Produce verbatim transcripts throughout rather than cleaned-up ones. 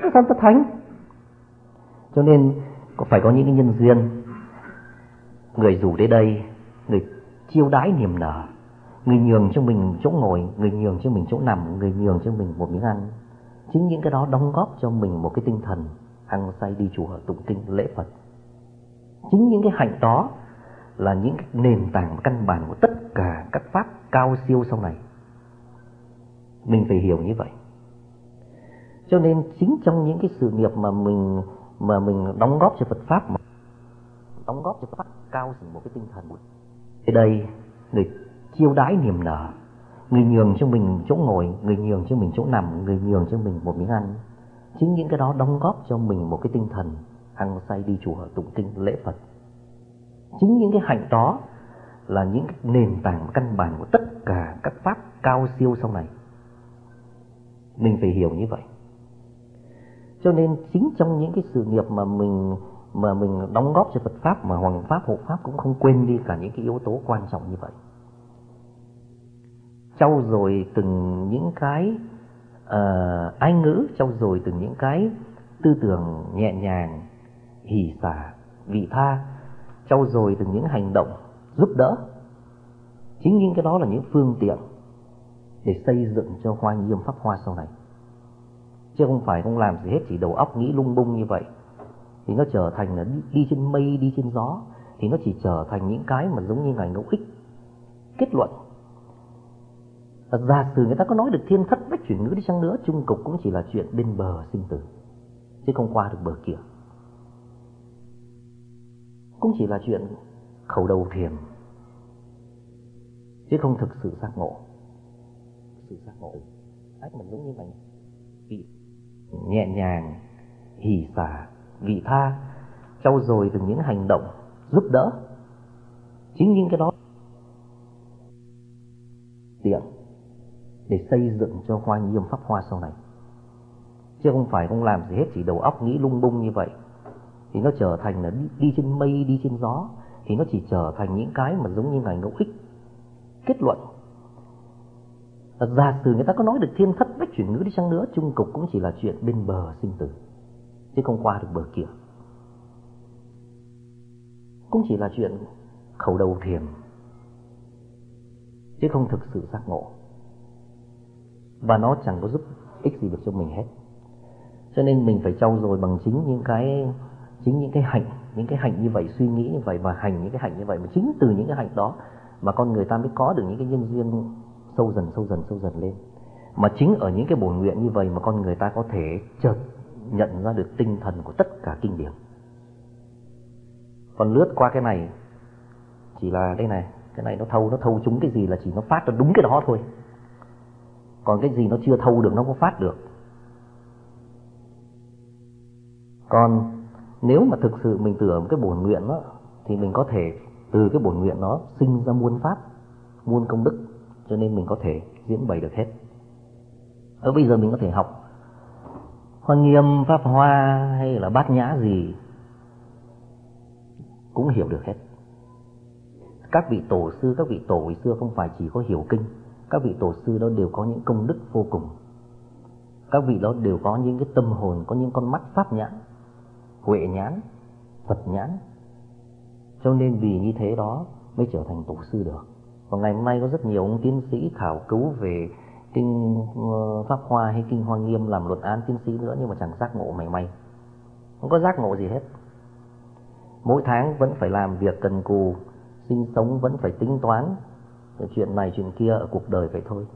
sao ta thánh? Cho nên phải có những cái nhân duyên, người rủ đến đây, người chiêu đãi niềm nở, người nhường cho mình chỗ ngồi, người nhường cho mình chỗ nằm, người nhường cho mình một miếng ăn. Chính những cái đó đóng góp cho mình một cái tinh thần hăng say đi chùa tụng kinh lễ Phật. Chính những cái hạnh đó là những cái nền tảng căn bản của tất cả các pháp cao siêu sau này. Mình phải hiểu như vậy. Cho nên chính trong những cái sự nghiệp mà mình mà mình đóng góp cho Phật pháp, mà đóng góp cho pháp cao thành một cái tinh thần. Ở đây người chiêu đãi niềm nở, người nhường cho mình chỗ ngồi, người nhường cho mình chỗ nằm, người nhường cho mình một miếng ăn. Chính những cái đó đóng góp cho mình một cái tinh thần hăng say đi chùa tụng kinh lễ Phật. Chính những cái hạnh đó là những cái nền tảng căn bản của tất cả các pháp cao siêu sau này. Mình phải hiểu như vậy. Cho nên chính trong những cái sự nghiệp mà mình mà mình đóng góp cho Phật pháp, mà Hoàng pháp hộ pháp cũng không quên đi cả những cái yếu tố quan trọng như vậy. Trau dồi từng những cái uh, ái ngữ, trau dồi từng những cái tư tưởng nhẹ nhàng, hỷ xả, vị tha, trau dồi từng những hành động giúp đỡ. Chính những cái đó là những phương tiện để xây dựng cho Hoa Nghiêm Pháp Hoa sau này. Chứ không phải không làm gì hết, chỉ đầu óc nghĩ lung bung như vậy thì nó trở thành là đi, đi trên mây, đi trên gió. Thì nó chỉ trở thành những cái mà giống như Ngài Ngẫu Ích kết luận. Giả sử người ta có nói được thiên thất bách chuyển ngữ đi chăng nữa, chung cục cũng chỉ là chuyện bên bờ sinh tử, chứ không qua được bờ kia. Cũng chỉ là chuyện khẩu đầu thiền, chứ không thực sự giác ngộ. Sự giác ngộ ách mình giống như vậy, vị nhẹ nhàng, hỷ xả, vị tha, trau dồi từng những hành động giúp đỡ. Chính những cái đó tiện để xây dựng cho Hoa Nghiêm Pháp Hoa sau này. Chứ không phải không làm gì hết, chỉ đầu óc nghĩ lung bung như vậy thì nó trở thành là đi, đi trên mây, đi trên gió. Thì nó chỉ trở thành những cái mà giống như Ngài Ngẫu Ích kết luận. Giả sử người ta có nói được thiên thất bách chuyển ngữ đi chăng nữa, chung cục cũng chỉ là chuyện bên bờ sinh tử, chứ không qua được bờ kia. Cũng chỉ là chuyện khẩu đầu thiền, chứ không thực sự giác ngộ. Và nó chẳng có giúp ích gì được cho mình hết. Cho nên mình phải trau dồi bằng chính những cái chính những cái hạnh, những cái hạnh như vậy, suy nghĩ như vậy và hành những cái hạnh như vậy. Mà chính từ những cái hạnh đó mà con người ta mới có được những cái nhân duyên sâu dần sâu dần sâu dần lên. Mà chính ở những cái bổn nguyện như vậy mà con người ta có thể chợt nhận ra được tinh thần của tất cả kinh điển. Còn lướt qua cái này chỉ là đây này, cái này nó thâu, nó thâu trúng cái gì là chỉ nó phát ra đúng cái đó thôi. Còn cái gì nó chưa thâu được nó không phát được. Còn nếu mà thực sự mình tưởng cái bổn nguyện đó, thì mình có thể từ cái bổn nguyện đó sinh ra muôn pháp, muôn công đức. Cho nên mình có thể diễn bày được hết. Ở bây giờ mình có thể học Hoa Nghiêm, Pháp Hoa hay là Bát Nhã gì cũng hiểu được hết. Các vị tổ sư, các vị tổ hồi xưa không phải chỉ có hiểu kinh. Các vị tổ sư đó đều có những công đức vô cùng. Các vị đó đều có những cái tâm hồn, có những con mắt pháp nhãn, huệ nhãn, Phật nhãn. Cho nên vì như thế đó mới trở thành tổ sư được. Và ngày hôm nay có rất nhiều ông tiến sĩ khảo cứu về kinh Pháp Hoa hay kinh Hoa Nghiêm làm luận án tiến sĩ nữa, nhưng mà chẳng giác ngộ mảy may. Không có giác ngộ gì hết. Mỗi tháng vẫn phải làm việc cần cù, sinh sống vẫn phải tính toán chuyện này chuyện kia ở cuộc đời vậy thôi.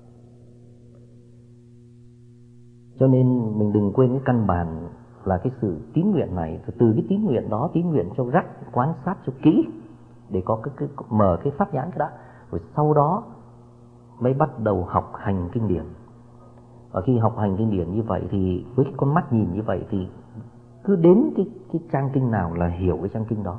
Cho nên mình đừng quên cái căn bản là cái sự tín nguyện này. Từ cái tín nguyện đó, tín nguyện cho gắt, quan sát cho kỹ để có cái, cái mở cái pháp nhãn cái đã. Rồi sau đó mới bắt đầu học hành kinh điển. Và khi học hành kinh điển như vậy thì với cái con mắt nhìn như vậy thì cứ đến cái, cái trang kinh nào là hiểu cái trang kinh đó.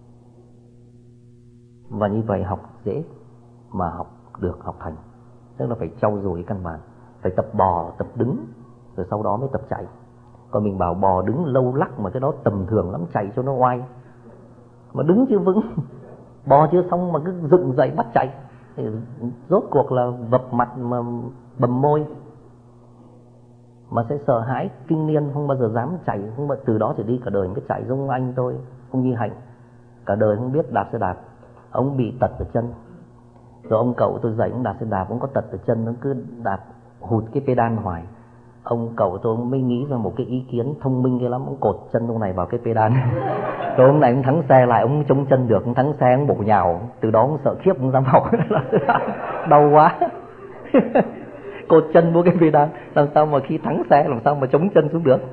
Và như vậy học dễ mà học được, học thành. Tức là phải trau dồi cái căn bản, phải tập bò, tập đứng, rồi sau đó mới tập chạy. Còn mình bảo bò đứng lâu lắc mà cái đó tầm thường lắm, chạy cho nó oai. Mà đứng chưa vững, bò chưa xong mà cứ dựng dậy bắt chạy thì rốt cuộc là vập mặt mà bầm môi. mà sẽ sợ hãi kinh niên, không bao giờ dám chạy, không bao, từ đó trở đi cả đời mới chạy giống anh tôi, không như Hạnh, cả đời không biết đạp xe đạp. Ông bị tật ở chân, rồi ông cậu tôi dạy ông đạp xe đạp, ông có tật ở chân, nó cứ đạp hụt cái pedal hoài. Ông cậu tôi mới nghĩ ra một cái ý kiến thông minh ghê lắm, ông cột chân ông này vào cái pedal. Rồi ông này ông thắng xe lại, ông chống chân được, ông thắng xe ông bổ nhào, từ đó ông sợ khiếp, ông dám học. Đau quá. Cột chân vô cái pedal, làm sao mà khi thắng xe làm sao mà chống chân xuống được.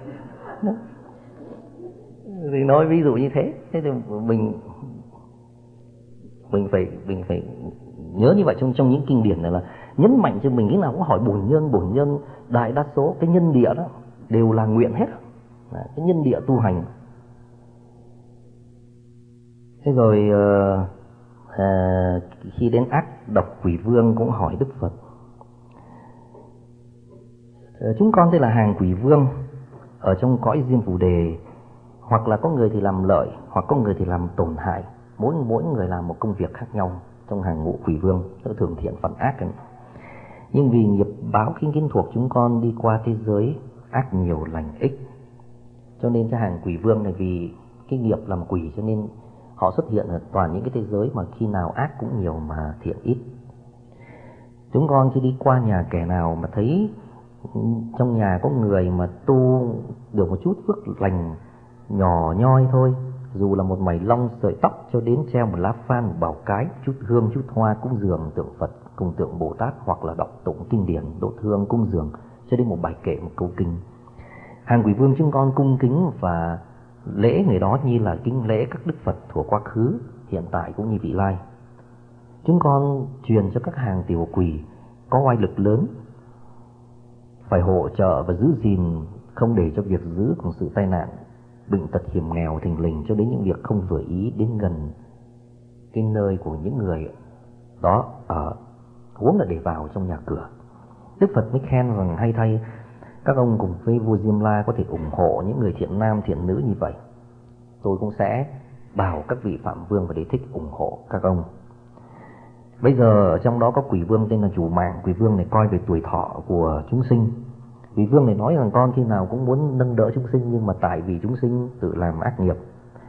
Thì nói ví dụ như thế. Thế thì mình mình phải mình phải nhớ như vậy. Trong trong những kinh điển này là nhấn mạnh cho mình, cái nào cũng hỏi bổn nhân, bổn nhân. Đại đa số cái nhân địa đó đều là nguyện hết, cái nhân địa tu hành. Thế rồi à, khi đến ác độc quỷ vương cũng hỏi Đức Phật, chúng con đây là hàng quỷ vương ở trong cõi Diêm Phù Đề, hoặc là có người thì làm lợi, hoặc có người thì làm tổn hại, mỗi mỗi người làm một công việc khác nhau trong hàng ngũ quỷ vương, tức thường thiện phận ác ấy. Nhưng vì nghiệp báo khinh kiến thuộc chúng con đi qua thế giới ác nhiều lành ít, cho nên cái hàng quỷ vương này vì cái nghiệp làm quỷ cho nên họ xuất hiện ở toàn những cái thế giới mà khi nào ác cũng nhiều mà thiện ít. Chúng con khi đi qua nhà kẻ nào mà thấy trong nhà có người mà tu được một chút phước lành nhỏ nhoi thôi, dù là một mảy lông sợi tóc cho đến treo một lá phan, một bảo cái, chút hương chút hoa cúng dường tượng Phật cùng tượng Bồ Tát, hoặc là đọc tụng kinh điển đốt hương cúng dường cho đến một bài kệ, một câu kinh, hàng quỷ vương chúng con cung kính và lễ người đó như là kính lễ các đức Phật thuở quá khứ, hiện tại cũng như vị lai. Chúng con truyền cho các hàng tiểu quỷ có oai lực lớn phải hỗ trợ và giữ gìn, không để cho việc giữ cùng sự tai nạn, bệnh tật, hiểm nghèo, thình lình, cho đến những việc không vừa ý đến gần cái nơi của những người đó ở, huống là để vào trong nhà cửa. Đức Phật mới khen rằng hay thay, các ông cùng với vua Diêm La có thể ủng hộ những người thiện nam thiện nữ như vậy, tôi cũng sẽ bảo các vị Phạm Vương và Đế Thích ủng hộ các ông. Bây giờ ở trong đó có quỷ vương tên là Chủ Mạng. Quỷ vương này coi về tuổi thọ của chúng sinh. Quỷ vương này nói rằng con khi nào cũng muốn nâng đỡ chúng sinh, nhưng mà tại vì chúng sinh tự làm ác nghiệp.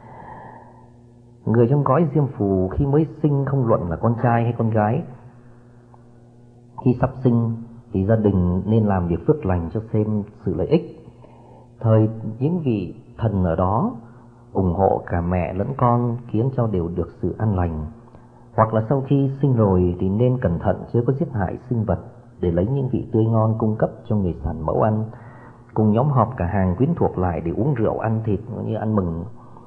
Người trong cõi Diêm Phù khi mới sinh không luận là con trai hay con gái, khi sắp sinh thì gia đình nên làm việc phước lành cho thêm sự lợi ích. Thời những vị thần ở đó ủng hộ cả mẹ lẫn con, khiến cho đều được sự an lành. Hoặc là sau khi sinh rồi thì nên cẩn thận chưa có giết hại sinh vật, để lấy những vị tươi ngon cung cấp cho người sản mẫu ăn. Cùng nhóm họp cả hàng quyến thuộc lại để uống rượu ăn thịt như ăn mừng,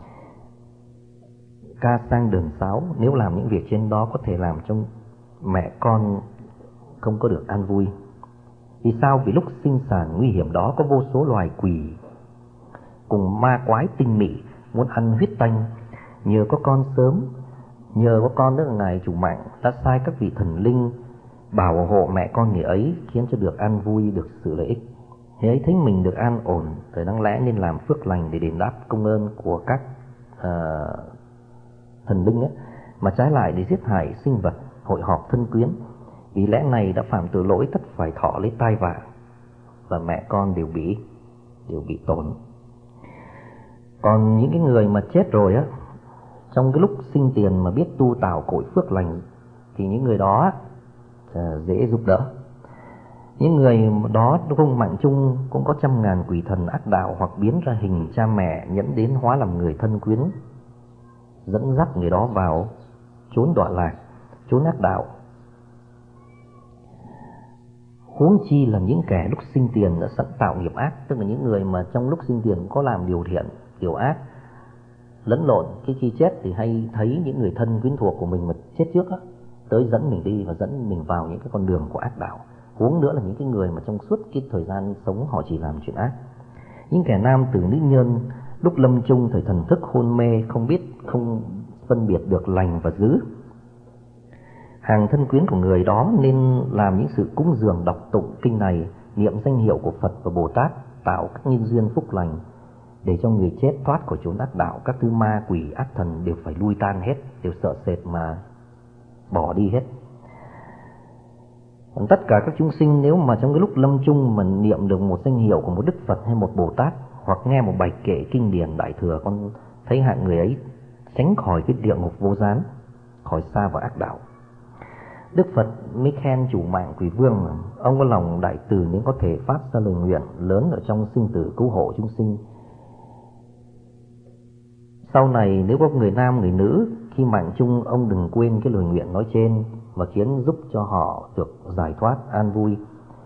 ca sang đờn sáo. Nếu làm những việc trên đó có thể làm cho mẹ con không có được an vui. Vì sao? Vì lúc sinh sản nguy hiểm đó có vô số loài quỷ cùng ma quái tinh mị muốn ăn huyết tanh. Nhờ có con sớm, nhờ có con tức là ngài Chủ Mạng đã sai các vị thần linh bảo hộ mẹ con người ấy, khiến cho được an vui, được sự lợi ích. Thế ấy thấy mình được an ổn, thời đáng lẽ nên làm phước lành để đền đáp công ơn của các uh, thần linh ấy, mà trái lại để giết hại sinh vật, hội họp thân quyến. Vì lẽ này đã phạm tội lỗi, tất phải thọ lấy tai vạ, và mẹ con đều bị đều bị tổn. Còn những cái người mà chết rồi á, trong cái lúc sinh tiền mà biết tu tạo cội phước lành, thì những người đó dễ giúp đỡ. Những người đó không mạng chung cũng có trăm ngàn quỷ thần ác đạo, hoặc biến ra hình cha mẹ nhẫn đến hóa làm người thân quyến, dẫn dắt người đó vào chốn đọa lạc, chốn ác đạo. Huống chi là những kẻ lúc sinh tiền đã sẵn tạo nghiệp ác, tức là những người mà trong lúc sinh tiền có làm điều thiện, điều ác lẫn lộn. Cái khi chết thì hay thấy những người thân quyến thuộc của mình mà chết trước á, tới dẫn mình đi và dẫn mình vào những cái con đường của ác đạo. Huống nữa là những cái người mà trong suốt cái thời gian sống họ chỉ làm chuyện ác. Những kẻ nam tử nữ nhân lúc lâm chung thời thần thức hôn mê, không biết không phân biệt được lành và dữ. Hàng thân quyến của người đó nên làm những sự cúng dường, đọc tụng kinh này, niệm danh hiệu của Phật và Bồ Tát, tạo các nhân duyên phúc lành để cho người chết thoát khỏi chốn ác đạo. Các thứ ma quỷ ác thần đều phải lui tan hết, đều sợ sệt mà bỏ đi hết. Còn tất cả các chúng sinh nếu mà trong cái lúc lâm chung mà niệm được một danh hiệu của một Đức Phật hay một Bồ Tát, hoặc nghe một bài kệ kinh điển Đại Thừa, con thấy hạng người ấy tránh khỏi cái địa ngục vô gián, khỏi xa vào ác đạo. Đức Phật mới khen chủ mạng Quỷ Vương, ông có lòng đại từ nên có thể phát ra lời nguyện lớn ở trong sinh tử cứu hộ chúng sinh. Sau này nếu có người nam người nữ khi mạng chung, ông đừng quên cái lời nguyện nói trên và khiến giúp cho họ được giải thoát an vui.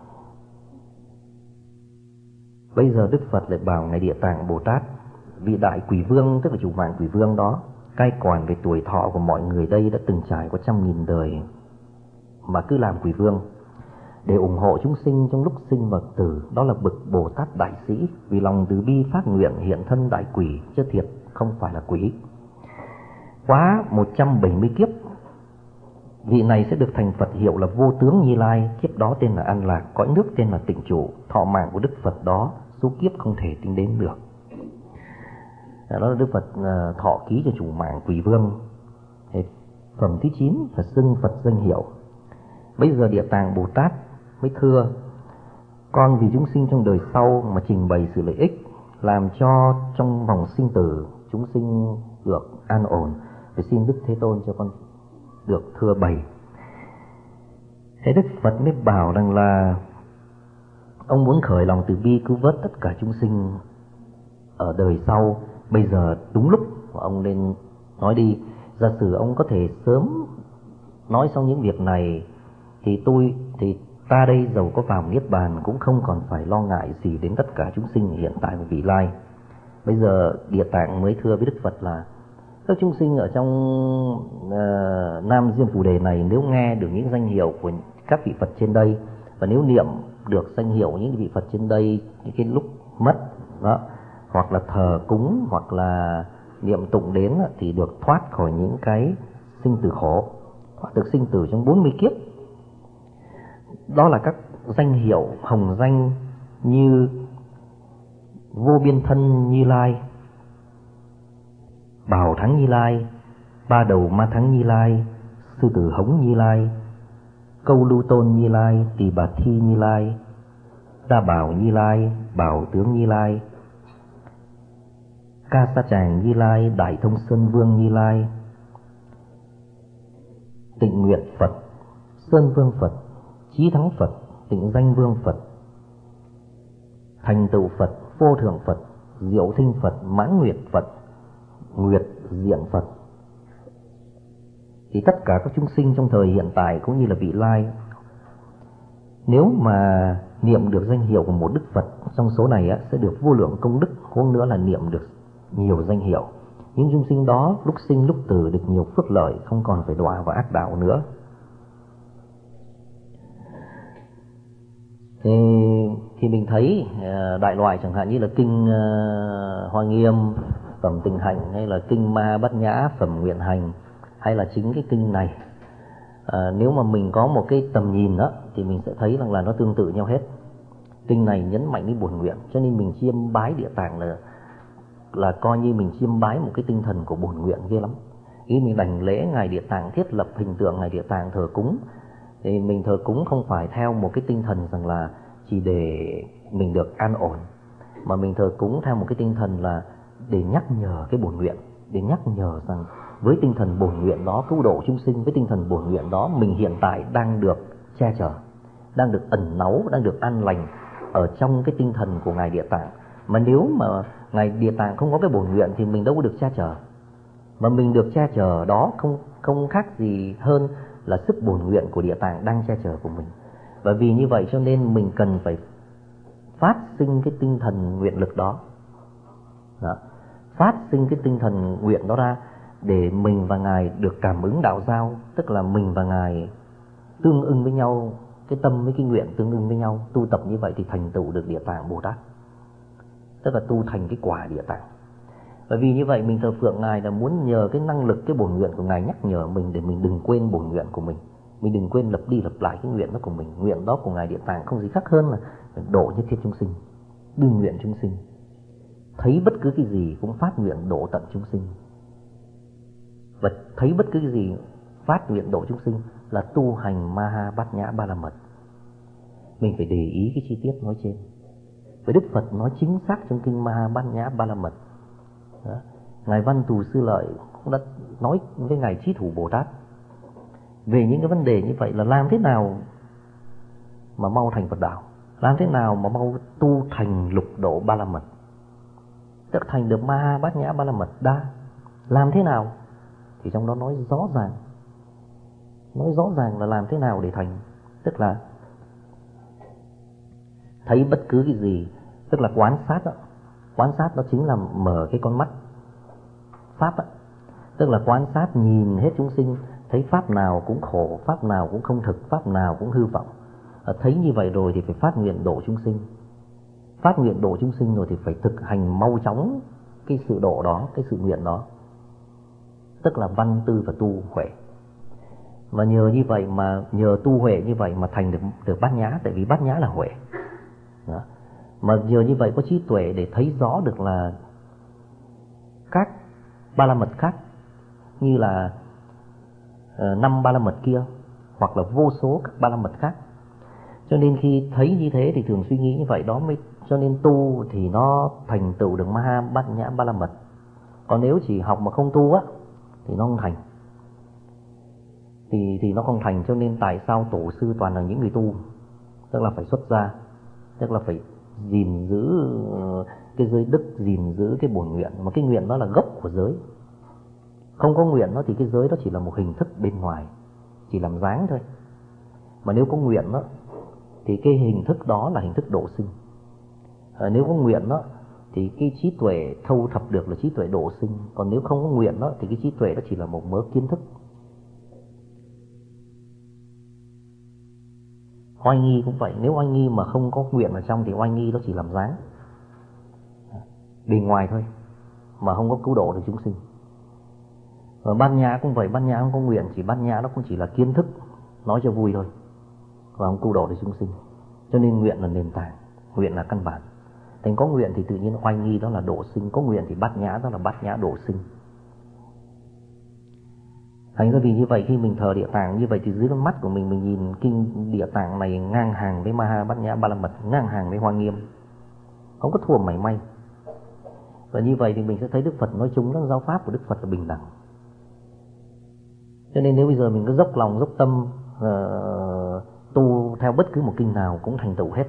Bây giờ Đức Phật lại bảo ngài Địa Tạng Bồ Tát, vị đại Quỷ Vương tức là chủ mạng Quỷ Vương đó, cai quản về tuổi thọ của mọi người đây đã từng trải qua trăm nghìn đời mà cứ làm Quỷ Vương để ủng hộ chúng sinh trong lúc sinh và tử. Đó là bậc Bồ Tát đại sĩ, vì lòng từ bi phát nguyện hiện thân đại quỷ, chứ thiệt không phải là quỷ. Quá một trăm bảy mươi kiếp, vị này sẽ được thành Phật, hiệu là Vô Tướng Như Lai. Kiếp đó tên là An Lạc, cõi nước tên là Tịnh Trụ. Thọ mạng của Đức Phật đó số kiếp không thể tính đến được. Đó là Đức Phật thọ ký cho chủ mạng Quỷ Vương. Phẩm thứ chín là xưng Phật danh hiệu. Bây giờ Địa Tạng Bồ Tát mới thưa: con vì chúng sinh trong đời sau mà trình bày sự lợi ích, làm cho trong vòng sinh tử chúng sinh được an ổn, để xin Đức Thế Tôn cho con được thưa bày. Thế Đức Phật mới bảo rằng là ông muốn khởi lòng từ bi cứu vớt tất cả chúng sinh ở đời sau. Bây giờ đúng lúc ông nên nói đi. Giả sử ông có thể sớm nói xong những việc này thì tôi thì ta đây dầu có vào niết bàn cũng không còn phải lo ngại gì đến tất cả chúng sinh hiện tại và vị lai. Bây giờ Địa Tạng mới thưa với Đức Phật là các chúng sinh ở trong uh, Nam Diêm Phù Đề này, nếu nghe được những danh hiệu của các vị Phật trên đây, và nếu niệm được danh hiệu những vị Phật trên đây những cái lúc mất đó, hoặc là thờ cúng, hoặc là niệm tụng đến, thì được thoát khỏi những cái sinh tử khổ, hoặc được sinh tử trong bốn mươi kiếp. Đó là các danh hiệu hồng danh như Vô Biên Thân Như Lai, Bảo Thắng Như Lai, Ba Đầu Ma Thắng Như Lai, Sư Tử Hống Như Lai, Câu Lưu Tôn Như Lai, Tỳ Bà Thi Như Lai, Đa Bảo Như Lai, Bảo Tướng Như Lai, Ca Sa Tràng Như Lai, Đại Thông Sơn Vương Như Lai, Tịnh Nguyện Phật, Sơn Vương Phật, Chí Thắng Phật, Tịnh Danh Vương Phật, Thành Tựu Phật, Vô Thượng Phật, Diệu Thinh Phật, Mãn Nguyệt Phật, Nguyệt Diện Phật. Thì tất cả các chúng sinh trong thời hiện tại cũng như là vị lai, nếu mà niệm được danh hiệu của một Đức Phật trong số này á, sẽ được vô lượng công đức. Huống nữa là niệm được nhiều danh hiệu, những chúng sinh đó lúc sinh lúc tử được nhiều phước lợi, không còn phải đọa vào ác đạo nữa. Thì, thì mình thấy đại loại chẳng hạn như là kinh uh, Hoa Nghiêm phẩm Tịnh Hạnh, hay là kinh Ma Bát Nhã phẩm Nguyện Hành, hay là chính cái kinh này, à, nếu mà mình có một cái tầm nhìn đó thì mình sẽ thấy rằng là nó tương tự nhau hết. Kinh này nhấn mạnh đến bổn nguyện, cho nên mình chiêm bái Địa Tạng là là coi như mình chiêm bái một cái tinh thần của bổn nguyện ghê lắm. Ý mình đảnh lễ ngài Địa Tạng, thiết lập hình tượng ngài Địa Tạng, thờ cúng, thì mình thờ cúng không phải theo một cái tinh thần rằng là chỉ để mình được an ổn, mà mình thờ cúng theo một cái tinh thần là để nhắc nhở cái bổn nguyện, để nhắc nhở rằng với tinh thần bổn nguyện đó cứu độ chúng sinh, với tinh thần bổn nguyện đó mình hiện tại đang được che chở, đang được ẩn náu, đang được an lành ở trong cái tinh thần của ngài Địa Tạng. Mà nếu mà ngài Địa Tạng không có cái bổn nguyện thì mình đâu có được che chở. Mà mình được che chở đó không không khác gì hơn là sức bổn nguyện của Địa Tạng đang che chở của mình. Và vì như vậy cho nên mình cần phải phát sinh cái tinh thần nguyện lực đó, đó. Phát sinh cái tinh thần nguyện đó ra để mình và ngài được cảm ứng đạo giao, tức là mình và ngài tương ưng với nhau, cái tâm với cái nguyện tương ưng với nhau. Tu tập như vậy thì thành tựu được Địa Tạng Bồ Tát, tức là tu thành cái quả Địa Tạng. Bởi vì như vậy mình thờ phượng ngài là muốn nhờ cái năng lực, cái bổn nguyện của ngài nhắc nhở mình để mình đừng quên bổn nguyện của mình, mình đừng quên lặp đi lặp lại cái nguyện đó của mình. Nguyện đó của ngài Địa Tạng không gì khác hơn là độ nhất thiết chúng sinh, đương nguyện chúng sinh, thấy bất cứ cái gì cũng phát nguyện độ tận chúng sinh, và thấy bất cứ cái gì phát nguyện độ chúng sinh là tu hành Ma Ha Bát Nhã Ba La Mật. mình phải để ý cái chi tiết nói trên. Với Đức Phật nói chính xác trong kinh Maha Bát Nhã Ba La Mật. Đó. Ngài Văn Thù Sư Lợi cũng đã nói với Ngài Chí Thủ Bồ Tát về những cái vấn đề như vậy, là làm thế nào mà mau thành Phật đạo, làm thế nào mà mau tu thành lục độ Ba La Mật, tức thành được Maha Bát Nhã Ba La Mật đa, làm thế nào? Thì trong đó nói rõ ràng, nói rõ ràng là làm thế nào để thành, tức là thấy bất cứ cái gì, tức là quán sát đó. Quán sát đó chính là mở cái con mắt pháp đó. Tức là quan sát nhìn hết chúng sinh, thấy pháp nào cũng khổ, pháp nào cũng không thực, pháp nào cũng hư vọng. Thấy như vậy rồi thì phải phát nguyện độ chúng sinh. Phát nguyện độ chúng sinh rồi thì phải thực hành mau chóng cái sự độ đó, cái sự nguyện đó. Tức là văn tư và tu huệ. Và nhờ như vậy mà, nhờ tu huệ như vậy mà thành được, được bát nhã, tại vì bát nhã là huệ. Đó. Mà nhờ như vậy có trí tuệ để thấy rõ được là các ba la mật khác, như là uh, năm ba la mật kia, hoặc là vô số các ba la mật khác. Cho nên khi thấy như thế thì thường suy nghĩ như vậy đó mới, cho nên tu thì nó thành tựu được Maha Bát Nhã Ba La Mật. Còn nếu chỉ học mà không tu á thì nó không thành. Thì thì nó không thành, cho nên tại sao tổ sư toàn là những người tu, tức là phải xuất gia, tức là phải gìn giữ cái giới đức, gìn giữ cái bổn nguyện, mà cái nguyện đó là gốc của giới. Không có nguyện đó thì cái giới đó chỉ là một hình thức bên ngoài, chỉ làm dáng thôi. Mà nếu có nguyện đó thì cái hình thức đó là hình thức độ sinh. À, nếu có nguyện đó thì cái trí tuệ thâu thập được là trí tuệ độ sinh. Còn nếu không có nguyện đó thì cái trí tuệ đó chỉ là một mớ kiến thức. Oai nghi cũng vậy, nếu oai nghi mà không có nguyện ở trong thì oai nghi đó chỉ làm dáng, bề ngoài thôi, mà không có cứu độ được chúng sinh. Và bát nhã cũng vậy, bát nhã không có nguyện, chỉ bát nhã nó cũng chỉ là kiến thức, nói cho vui thôi, và không cứu độ được chúng sinh. Cho nên nguyện là nền tảng, nguyện là căn bản. Thành có nguyện thì tự nhiên oai nghi đó là độ sinh, có nguyện thì bát nhã đó là bát nhã độ sinh. Thành ra vì như vậy khi mình thờ địa tạng như vậy thì dưới con mắt của mình, mình nhìn kinh địa tạng này ngang hàng với Maha Bát Nhã Ba La Mật, ngang hàng với Hoa Nghiêm, không có thua mảy may. Và như vậy thì mình sẽ thấy Đức Phật nói chung, đó giáo pháp của Đức Phật là bình đẳng. Cho nên nếu bây giờ mình cứ dốc lòng dốc tâm uh, tu theo bất cứ một kinh nào cũng thành tựu hết.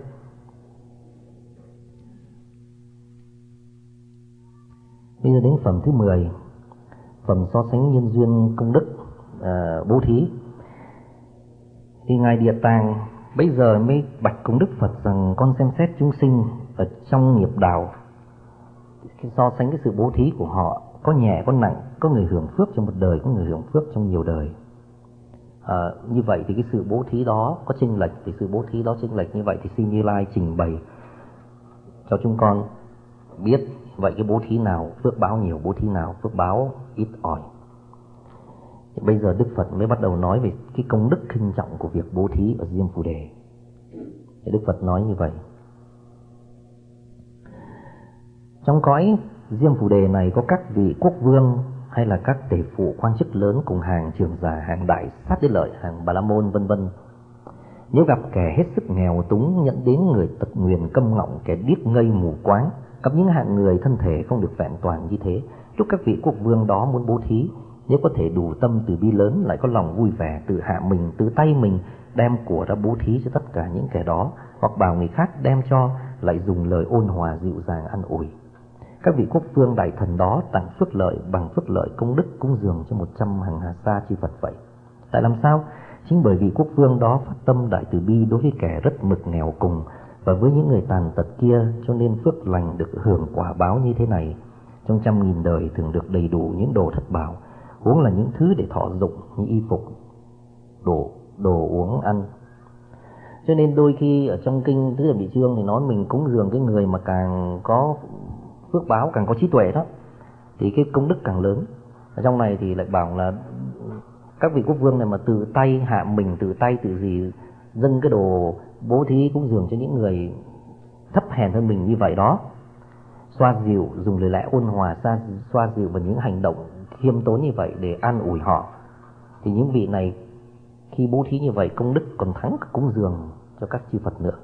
Bây giờ đến phẩm thứ mười, phẩm so sánh nhân duyên công đức uh, bố thí. Thì Ngài Địa Tạng bây giờ mới bạch cùng Đức Phật rằng con xem xét chúng sinh ở trong nghiệp đạo, so sánh cái sự bố thí của họ có nhẹ có nặng, có người hưởng phước trong một đời, có người hưởng phước trong nhiều đời. À, như vậy thì cái sự bố thí đó có chênh lệch, thì sự bố thí đó chênh lệch như vậy thì xin Như Lai trình bày cho chúng con biết vậy cái bố thí nào phước báo nhiều, bố thí nào phước báo ít ỏi. Thì bây giờ Đức Phật mới bắt đầu nói về cái công đức kinh trọng của việc bố thí ở Diêm Phù Đề. Thì Đức Phật nói như vậy: trong cõi Diêm Phù Đề này có các vị quốc vương hay là các tể phụ quan chức lớn cùng hàng trưởng giả, hàng đại sát đế lợi, hàng bà la môn vân vân, nếu gặp kẻ hết sức nghèo túng, nhận đến người tật nguyền câm ngọng, kẻ điếc ngây mù quáng, gặp những hạng người thân thể không được vẹn toàn như thế, lúc các vị quốc vương đó muốn bố thí, nếu có thể đủ tâm từ bi lớn, lại có lòng vui vẻ, tự hạ mình, tự tay mình đem của ra bố thí cho tất cả những kẻ đó, hoặc bảo người khác đem cho, lại dùng lời ôn hòa dịu dàng an ủi. Các vị quốc vương đại thần đó tặng phước lợi bằng phước lợi công đức cúng dường cho một trăm hàng hà sa chi Phật vậy. Tại làm sao? Chính bởi vì quốc vương đó phát tâm đại từ bi đối với kẻ rất mực nghèo cùng và với những người tàn tật kia, cho nên phước lành được hưởng quả báo như thế này. Trong trăm nghìn đời thường được đầy đủ những đồ thất bảo, huống là những thứ để thọ dụng như y phục, đồ, đồ uống ăn. Cho nên đôi khi ở trong kinh Tứ Đại Bi Chương thì nói mình cúng dường cái người mà càng có phước báo, càng có trí tuệ đó, thì cái công đức càng lớn. Ở trong này thì lại bảo là các vị quốc vương này mà từ tay hạ mình, từ tay từ gì dâng cái đồ bố thí cúng dường cho những người thấp hèn hơn mình như vậy đó, xoa dịu, dùng lời lẽ ôn hòa xoa, xoa dịu và những hành động khiêm tốn như vậy để an ủi họ, thì những vị này khi bố thí như vậy công đức còn thắng cả cúng dường cho các chư Phật nữa.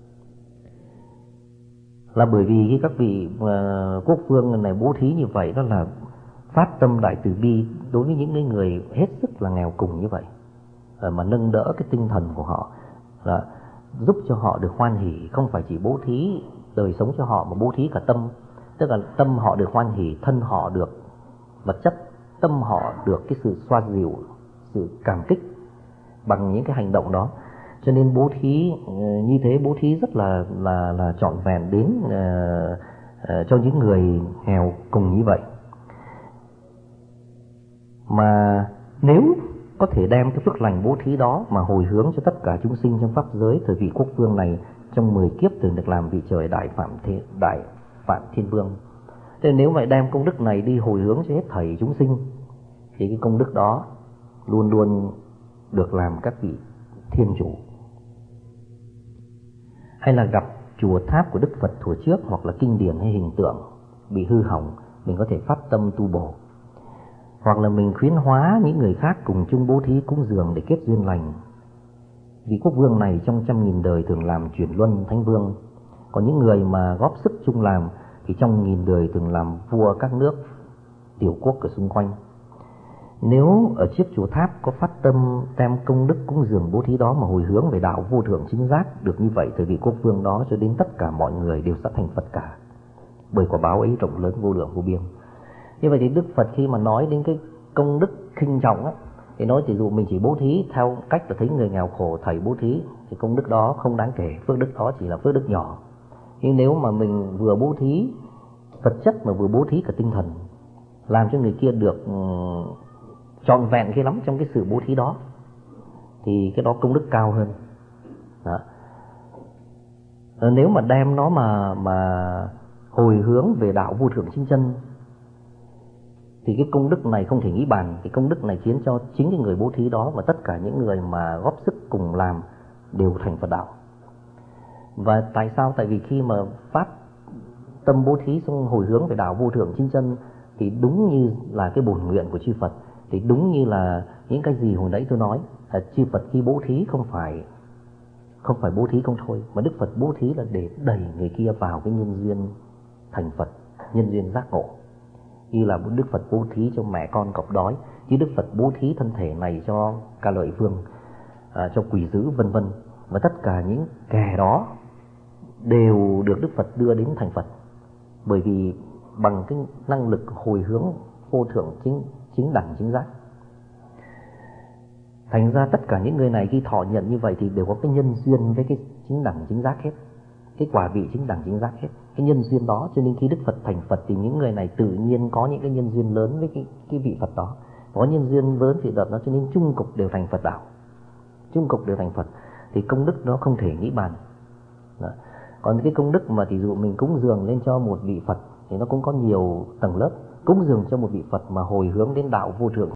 Là bởi vì khi các vị uh, quốc vương này bố thí như vậy, đó là phát tâm đại từ bi đối với những người hết sức là nghèo cùng như vậy, uh, mà nâng đỡ cái tinh thần của họ, là giúp cho họ được hoan hỷ, không phải chỉ bố thí đời sống cho họ mà bố thí cả tâm. Tức là tâm họ được hoan hỷ, thân họ được vật chất, tâm họ được cái sự xoa dịu, sự cảm kích bằng những cái hành động đó. Cho nên bố thí như thế, bố thí rất là là là trọn vẹn đến uh, uh, cho những người nghèo cùng như vậy. Mà nếu có thể đem cái phước lành bố thí đó mà hồi hướng cho tất cả chúng sinh trong pháp giới, thời vị quốc vương này trong mười kiếp từng được làm vị trời đại phạm thế, đại phạm thiên vương. Thế nếu mà đem công đức này đi hồi hướng cho hết thảy chúng sinh, thì cái công đức đó luôn luôn được làm các vị thiên chủ. Hay là gặp chùa tháp của Đức Phật thuở trước, hoặc là kinh điển hay hình tượng bị hư hỏng, mình có thể phát tâm tu bổ. Hoặc là mình khuyến hóa những người khác cùng chung bố thí cúng dường để kết duyên lành. Vị quốc vương này trong trăm nghìn đời thường làm chuyển luân thánh vương. Còn những người mà góp sức chung làm thì trong nghìn đời thường làm vua các nước tiểu quốc ở xung quanh. Nếu ở trước chùa tháp có phát tâm đem công đức cúng dường bố thí đó mà hồi hướng về đạo vô thượng chính giác, được như vậy thời vị quốc vương đó cho đến tất cả mọi người đều sẽ thành Phật cả, bởi quả báo ấy rộng lớn vô lượng vô biên. Như vậy thì Đức Phật khi mà nói đến cái công đức khinh trọng á, thì nói ví dụ mình chỉ bố thí theo cách là thấy người nghèo khổ thầy bố thí thì công đức đó không đáng kể, phước đức đó chỉ là phước đức nhỏ. Nhưng nếu mà mình vừa bố thí vật chất mà vừa bố thí cả tinh thần, làm cho người kia được trọn vẹn khi lắm trong cái sự bố thí đó, thì cái đó công đức cao hơn đó. Nếu mà đem nó mà mà hồi hướng về đạo vô thượng chính chân thì cái công đức này không thể nghĩ bàn. Cái công đức này khiến cho chính cái người bố thí đó và tất cả những người mà góp sức cùng làm đều thành Phật đạo. Và tại sao? Tại vì khi mà phát tâm bố thí xong hồi hướng về đạo vô thượng chính chân thì đúng như là cái bổn nguyện của chư Phật, thì đúng như là những cái gì hồi nãy tôi nói, là chư Phật khi bố thí không phải không phải bố thí không thôi, mà Đức Phật bố thí là để đẩy người kia vào cái nhân duyên thành Phật, nhân duyên giác ngộ. Như là Đức Phật bố thí cho mẹ con cọp đói, chứ Đức Phật bố thí thân thể này cho Ca Lợi Vương, à, cho quỷ dữ vân vân, và tất cả những kẻ đó đều được Đức Phật đưa đến thành Phật, bởi vì bằng cái năng lực hồi hướng vô thượng chính chính đẳng chính giác. Thành ra tất cả những người này khi thọ nhận như vậy thì đều có cái nhân duyên với cái chính đẳng chính giác hết, cái quả vị chính đẳng chính giác hết, cái nhân duyên đó. Cho nên khi Đức Phật thành Phật thì những người này tự nhiên có những cái nhân duyên lớn với cái, cái vị Phật đó, có nhân duyên lớn thì đợt đó, cho nên chung cục đều thành Phật đạo, chung cục đều thành Phật, thì công đức đó không thể nghĩ bàn đó. Còn cái công đức mà ví dụ mình cúng dường lên cho một vị Phật thì nó cũng có nhiều tầng lớp. Cúng dường cho một vị Phật mà hồi hướng đến đạo vô thượng